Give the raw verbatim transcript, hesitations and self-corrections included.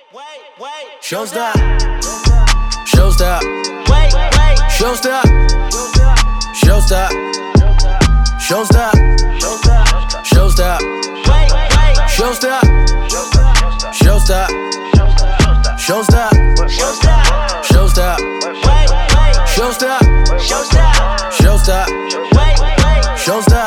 Showstop. Showstop. Showstop. Showstop. Showstop. Showstop. Showstop. Showstop. Showstop. Showstop. Showstop. Showstop. Showstop. Showstop.